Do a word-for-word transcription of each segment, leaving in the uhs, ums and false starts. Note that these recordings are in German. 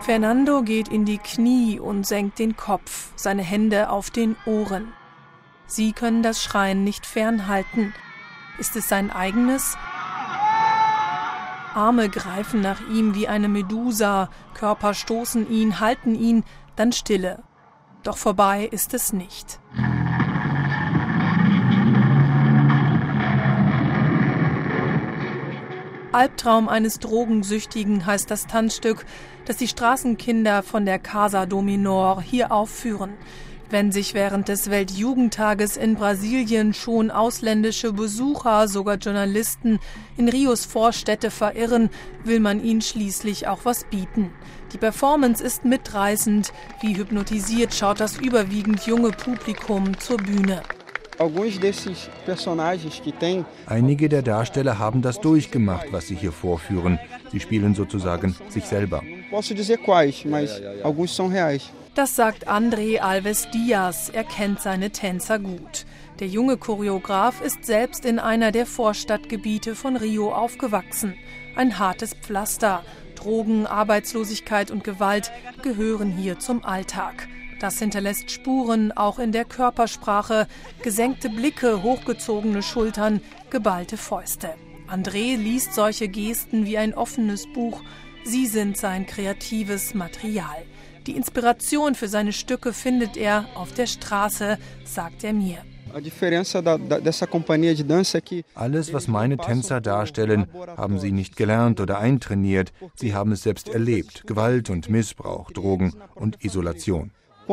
Fernando geht in die Knie und senkt den Kopf, seine Hände auf den Ohren. Sie können das Schreien nicht fernhalten. Ist es sein eigenes? Arme greifen nach ihm wie eine Medusa, Körper stoßen ihn, halten ihn, dann Stille. Doch vorbei ist es nicht. Albtraum eines Drogensüchtigen heißt das Tanzstück, das die Straßenkinder von der Casa do Menor hier aufführen. Wenn sich während des Weltjugendtages in Brasilien schon ausländische Besucher, sogar Journalisten, in Rios Vorstädte verirren, will man ihnen schließlich auch was bieten. Die Performance ist mitreißend. Wie hypnotisiert schaut das überwiegend junge Publikum zur Bühne. Einige der Darsteller haben das durchgemacht, was sie hier vorführen. Sie spielen sozusagen sich selber. Das sagt André Alves Diaz, er kennt seine Tänzer gut. Der junge Choreograf ist selbst in einer der Vorstadtgebiete von Rio aufgewachsen. Ein hartes Pflaster. Drogen, Arbeitslosigkeit und Gewalt gehören hier zum Alltag. Das hinterlässt Spuren auch in der Körpersprache, gesenkte Blicke, hochgezogene Schultern, geballte Fäuste. André liest solche Gesten wie ein offenes Buch. Sie sind sein kreatives Material. Die Inspiration für seine Stücke findet er auf der Straße, sagt er mir. Alles, was meine Tänzer darstellen, haben sie nicht gelernt oder eintrainiert. Sie haben es selbst erlebt. Gewalt und Missbrauch, Drogen und Isolation.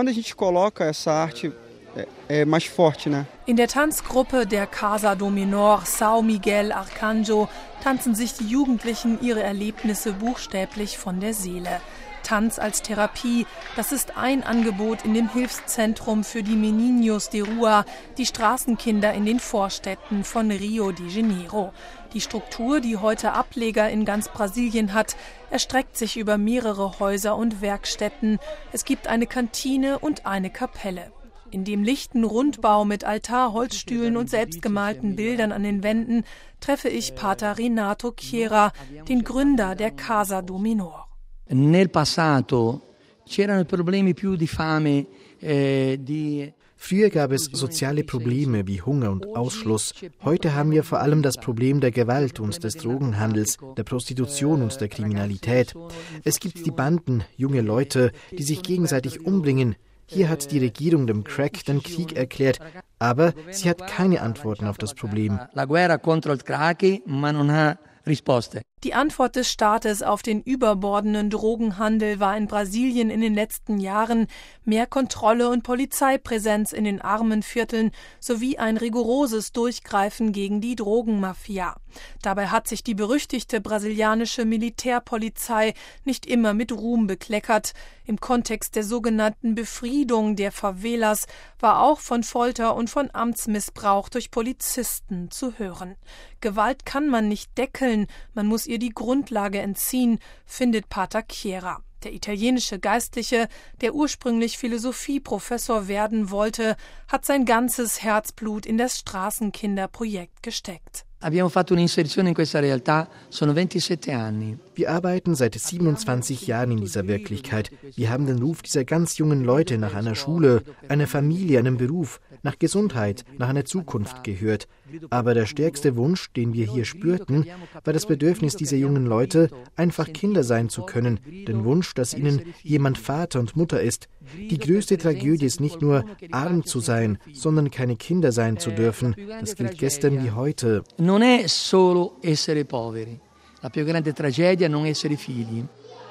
In der Tanzgruppe der Casa do Menor São Miguel Arcanjo tanzen sich die Jugendlichen ihre Erlebnisse buchstäblich von der Seele. Tanz als Therapie, das ist ein Angebot in dem Hilfszentrum für die Meninos de Rua, die Straßenkinder in den Vorstädten von Rio de Janeiro. Die Struktur, die heute Ableger in ganz Brasilien hat, erstreckt sich über mehrere Häuser und Werkstätten. Es gibt eine Kantine und eine Kapelle. In dem lichten Rundbau mit Altar, Holzstühlen und selbstgemalten Bildern an den Wänden treffe ich Pater Renato Chiera, den Gründer der Casa do Menor. Nel passato c'erano problemi più di fame, eh, di Früher gab es soziale Probleme wie Hunger und Ausschluss. Heute haben wir vor allem das Problem der Gewalt und des Drogenhandels, der Prostitution und der Kriminalität. Es gibt die Banden, junge Leute, die sich gegenseitig umbringen. Hier hat die Regierung dem Crack den Krieg erklärt, aber sie hat keine Antworten auf das Problem. La guerra contro il crack, ma non ha risposte. Die Antwort des Staates auf den überbordenden Drogenhandel war in Brasilien in den letzten Jahren mehr Kontrolle und Polizeipräsenz in den armen Vierteln sowie ein rigoroses Durchgreifen gegen die Drogenmafia. Dabei hat sich die berüchtigte brasilianische Militärpolizei nicht immer mit Ruhm bekleckert. Im Kontext der sogenannten Befriedung der Favelas war auch von Folter und von Amtsmissbrauch durch Polizisten zu hören. Gewalt kann man nicht deckeln, man muss ihr die Grundlage entziehen, findet Pater Chiera. Der italienische Geistliche, der ursprünglich Philosophieprofessor werden wollte, hat sein ganzes Herzblut in das Straßenkinderprojekt gesteckt. Abbiamo fatto un'inserzione in questa realtà, sono ventisette anni. Wir arbeiten seit siebenundzwanzig Jahren in dieser Wirklichkeit. Wir haben den Ruf dieser ganz jungen Leute nach einer Schule, einer Familie, einem Beruf, nach Gesundheit, nach einer Zukunft gehört. Aber der stärkste Wunsch, den wir hier spürten, war das Bedürfnis dieser jungen Leute, einfach Kinder sein zu können. Den Wunsch, dass ihnen jemand Vater und Mutter ist. Die größte Tragödie ist nicht nur, arm zu sein, sondern keine Kinder sein zu dürfen. Das gilt gestern wie heute. Non è solo essere poveri. La più grande tragedia è non essere figli.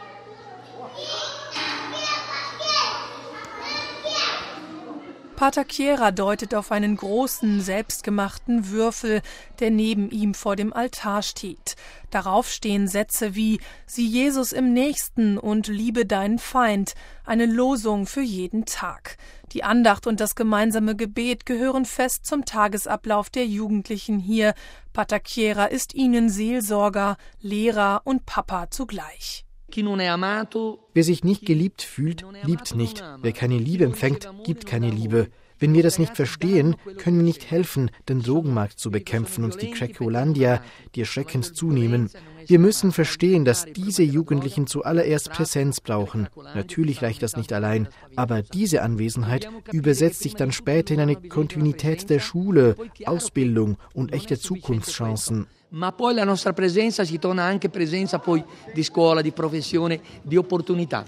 Pater Chiera deutet auf einen großen, selbstgemachten Würfel, der neben ihm vor dem Altar steht. Darauf stehen Sätze wie »Sieh Jesus im Nächsten« und »Liebe deinen Feind«, eine Losung für jeden Tag. Die Andacht und das gemeinsame Gebet gehören fest zum Tagesablauf der Jugendlichen hier. Pater Chiera ist ihnen Seelsorger, Lehrer und Papa zugleich. Wer sich nicht geliebt fühlt, liebt nicht. Wer keine Liebe empfängt, gibt keine Liebe. Wenn wir das nicht verstehen, können wir nicht helfen, den Drogenmarkt zu bekämpfen und die Cracolandia, die erschreckend zunehmen. Wir müssen verstehen, dass diese Jugendlichen zuallererst Präsenz brauchen. Natürlich reicht das nicht allein, aber diese Anwesenheit übersetzt sich dann später in eine Kontinuität der Schule, Ausbildung und echte Zukunftschancen. Ma poi la nostra presenza si torna anche presenza poi di scuola, di professione, di opportunità.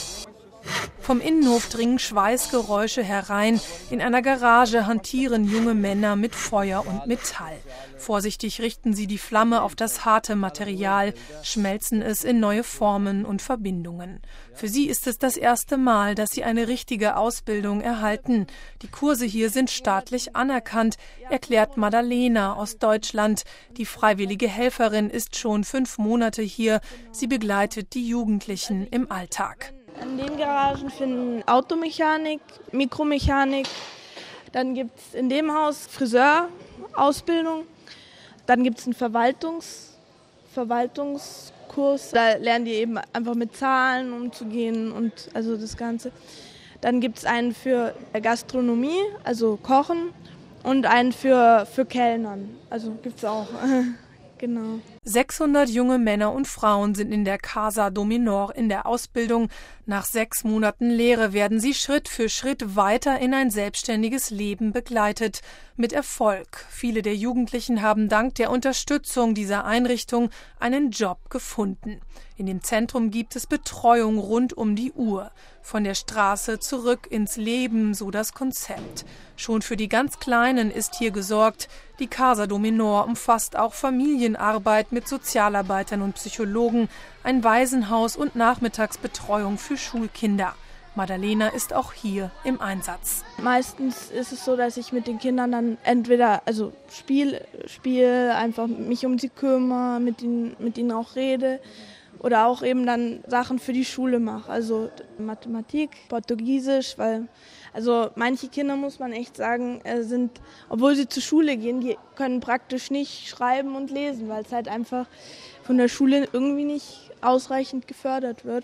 Vom Innenhof dringen Schweißgeräusche herein. In einer Garage hantieren junge Männer mit Feuer und Metall. Vorsichtig richten sie die Flamme auf das harte Material, schmelzen es in neue Formen und Verbindungen. Für sie ist es das erste Mal, dass sie eine richtige Ausbildung erhalten. Die Kurse hier sind staatlich anerkannt, erklärt Madalena aus Deutschland. Die freiwillige Helferin ist schon fünf Monate hier. Sie begleitet die Jugendlichen im Alltag. In den Garagen finden Automechanik, Mikromechanik, dann gibt es in dem Haus Friseurausbildung, dann gibt es einen Verwaltungs, Verwaltungskurs, da lernen die eben einfach mit Zahlen umzugehen und also das Ganze. Dann gibt es einen für Gastronomie, also Kochen, und einen für, für Kellnern, also gibt es auch. Genau. sechshundert junge Männer und Frauen sind in der Casa do Menor in der Ausbildung. Nach sechs Monaten Lehre werden sie Schritt für Schritt weiter in ein selbstständiges Leben begleitet. Mit Erfolg. Viele der Jugendlichen haben dank der Unterstützung dieser Einrichtung einen Job gefunden. In dem Zentrum gibt es Betreuung rund um die Uhr. Von der Straße zurück ins Leben, so das Konzept. Schon für die ganz Kleinen ist hier gesorgt. Die Casa do Menor umfasst auch Familienarbeit mit Sozialarbeitern und Psychologen, ein Waisenhaus und Nachmittagsbetreuung für Schulkinder. Madalena ist auch hier im Einsatz. Meistens ist es so, dass ich mit den Kindern dann entweder also Spiel, Spiel einfach mich um sie kümmere, mit ihnen, mit ihnen auch rede. Oder auch eben dann Sachen für die Schule mache, also Mathematik, Portugiesisch, weil also manche Kinder, muss man echt sagen, sind, obwohl sie zur Schule gehen, die können praktisch nicht schreiben und lesen, weil es halt einfach von der Schule irgendwie nicht ausreichend gefördert wird.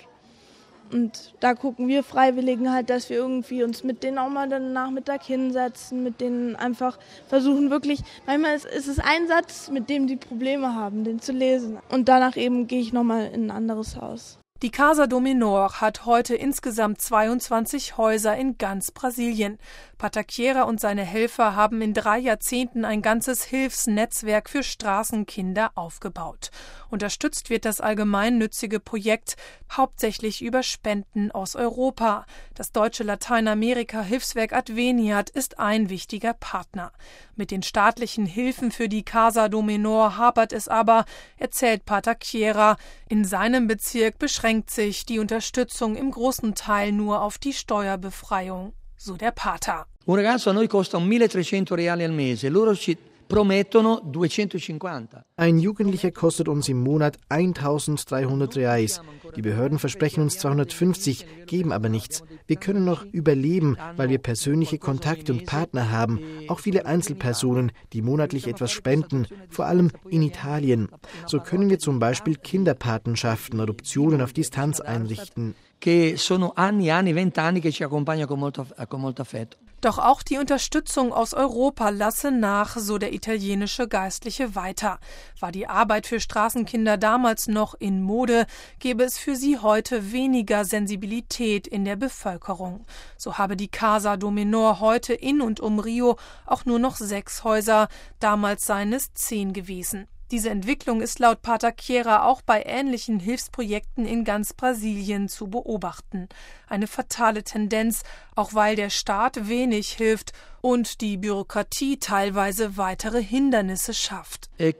Und da gucken wir Freiwilligen halt, dass wir irgendwie uns mit denen auch mal den Nachmittag hinsetzen, mit denen einfach versuchen wirklich, manchmal ist, ist es ein Satz, mit dem die Probleme haben, den zu lesen. Und danach eben gehe ich nochmal in ein anderes Haus. Die Casa do Menor hat heute insgesamt zweiundzwanzig Häuser in ganz Brasilien. Pataquera und seine Helfer haben in drei Jahrzehnten ein ganzes Hilfsnetzwerk für Straßenkinder aufgebaut. Unterstützt wird das allgemeinnützige Projekt hauptsächlich über Spenden aus Europa. Das deutsche Lateinamerika-Hilfswerk Adveniat ist ein wichtiger Partner. Mit den staatlichen Hilfen für die Casa do Menor hapert es aber, erzählt Pataquera. In seinem Bezirk beschränkt sich die Unterstützung im großen Teil nur auf die Steuerbefreiung, so der Pater. Un ragazzo a noi costa milletrecento reali al mese, loro ci promettono duecentocinquanta. Ein Jugendlicher kostet uns im Monat eintausenddreihundert Reais. Die Behörden versprechen uns zweihundertfünfzig, geben aber nichts. Wir können noch überleben, weil wir persönliche Kontakte und Partner haben. Auch viele Einzelpersonen, die monatlich etwas spenden, vor allem in Italien. So können wir zum Beispiel Kinderpatenschaften, Adoptionen auf Distanz einrichten. Che sono anni, anni, vent'anni che ci accompagna con molto, con molto affetto. Doch auch die Unterstützung aus Europa lasse nach, so der italienische Geistliche weiter. War die Arbeit für Straßenkinder damals noch in Mode, gäbe es für sie heute weniger Sensibilität in der Bevölkerung. So habe die Casa do Menor heute in und um Rio auch nur noch sechs Häuser, damals seien es zehn gewesen. Diese Entwicklung ist laut Pataquera auch bei ähnlichen Hilfsprojekten in ganz Brasilien zu beobachten. Eine fatale Tendenz, auch weil der Staat wenig hilft und die Bürokratie teilweise weitere Hindernisse schafft. Es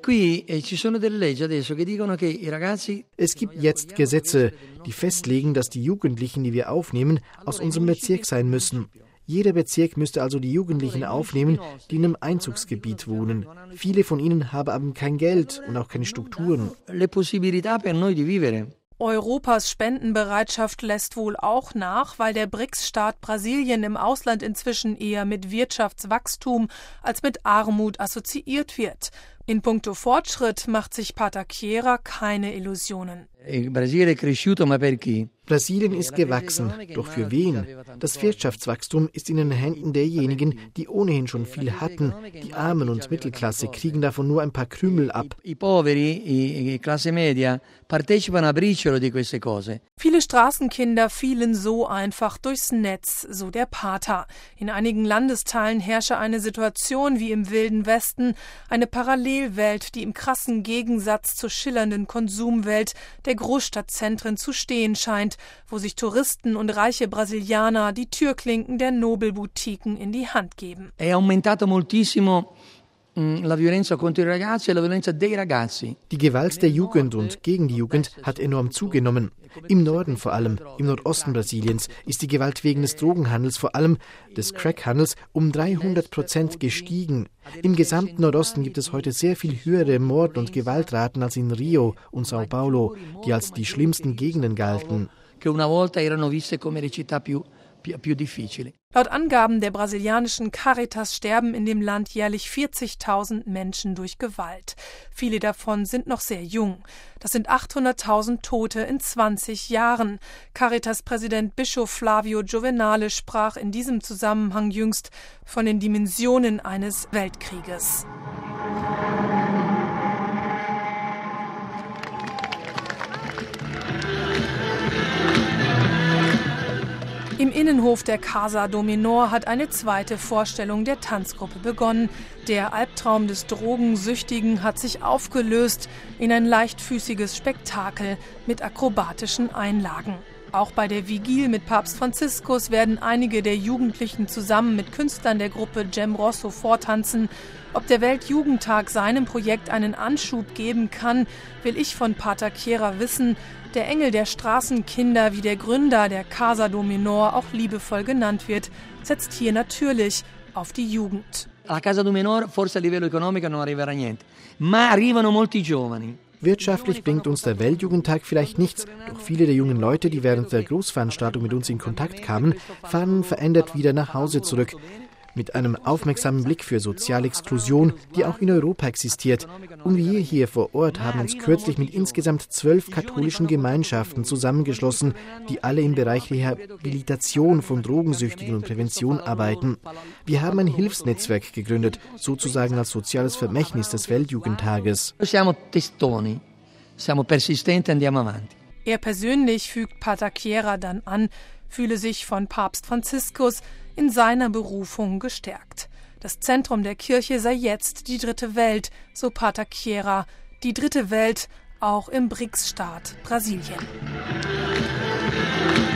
gibt jetzt Gesetze, die festlegen, dass die Jugendlichen, die wir aufnehmen, aus unserem Bezirk sein müssen. Jeder Bezirk müsste also die Jugendlichen aufnehmen, die in einem Einzugsgebiet wohnen. Viele von ihnen haben aber kein Geld und auch keine Strukturen. Europas Spendenbereitschaft lässt wohl auch nach, weil der B R I C S-Staat Brasilien im Ausland inzwischen eher mit Wirtschaftswachstum als mit Armut assoziiert wird. In puncto Fortschritt macht sich Pataquera keine Illusionen. Brasilien ist gewachsen, doch für wen? Das Wirtschaftswachstum ist in den Händen derjenigen, die ohnehin schon viel hatten. Die Armen und Mittelklasse kriegen davon nur ein paar Krümel ab. Viele Straßenkinder fielen so einfach durchs Netz, so der Pater. In einigen Landesteilen herrsche eine Situation wie im Wilden Westen, eine Parallelwelt, die im krassen Gegensatz zur schillernden Konsumwelt der Großstadtzentren zu stehen scheint, wo sich Touristen und reiche Brasilianer die Türklinken der Nobelboutiquen in die Hand geben. È aumentato moltissimo la violenza contro i ragazzi e la violenza dei ragazzi. Die Gewalt der Jugend und gegen die Jugend hat enorm zugenommen. Im Norden vor allem, im Nordosten Brasiliens, ist die Gewalt wegen des Drogenhandels, vor allem des Crackhandels, um dreihundert Prozent gestiegen. Im gesamten Nordosten gibt es heute sehr viel höhere Mord- und Gewaltraten als in Rio und Sao Paulo, die als die schlimmsten Gegenden galten. Laut Angaben der brasilianischen Caritas sterben in dem Land jährlich vierzigtausend Menschen durch Gewalt. Viele davon sind noch sehr jung. Das sind achthunderttausend Tote in zwanzig Jahren. Caritas-Präsident Bischof Flavio Giovenale sprach in diesem Zusammenhang jüngst von den Dimensionen eines Weltkrieges. Im Innenhof der Casa do Menor hat eine zweite Vorstellung der Tanzgruppe begonnen. Der Albtraum des Drogensüchtigen hat sich aufgelöst in ein leichtfüßiges Spektakel mit akrobatischen Einlagen. Auch bei der Vigil mit Papst Franziskus werden einige der Jugendlichen zusammen mit Künstlern der Gruppe Gem Rosso vortanzen. Ob der Weltjugendtag seinem Projekt einen Anschub geben kann, will ich von Pater Chiera wissen. Der Engel der Straßenkinder, wie der Gründer der Casa do Menor auch liebevoll genannt wird, setzt hier natürlich auf die Jugend. La Casa do Menor forse a livello economico non arriverà niente, ma arrivano molti giovani. Wirtschaftlich bringt uns der Weltjugendtag vielleicht nichts, doch viele der jungen Leute, die während der Großveranstaltung mit uns in Kontakt kamen, fahren verändert wieder nach Hause zurück. Mit einem aufmerksamen Blick für soziale Exklusion, die auch in Europa existiert. Und wir hier vor Ort haben uns kürzlich mit insgesamt zwölf katholischen Gemeinschaften zusammengeschlossen, die alle im Bereich Rehabilitation von Drogensüchtigen und Prävention arbeiten. Wir haben ein Hilfsnetzwerk gegründet, sozusagen als soziales Vermächtnis des Weltjugendtages. Siamo testoni, siamo persistenti, andiamo avanti. Er persönlich, fügt Pater Chiera dann an, fühle sich von Papst Franziskus in seiner Berufung gestärkt. Das Zentrum der Kirche sei jetzt die dritte Welt, so Pater Chiera, die dritte Welt auch im B R I C S-Staat Brasilien.